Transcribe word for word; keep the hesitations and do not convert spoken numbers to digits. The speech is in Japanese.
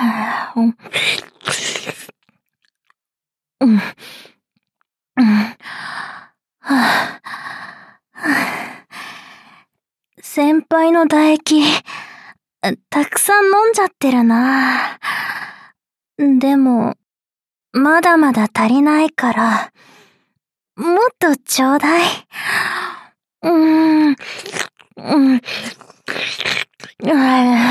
うん。うん。はぁ。先輩の唾液、たくさん飲んじゃってるな。でも、まだまだ足りないから、もっとちょうだい。うーん。うん。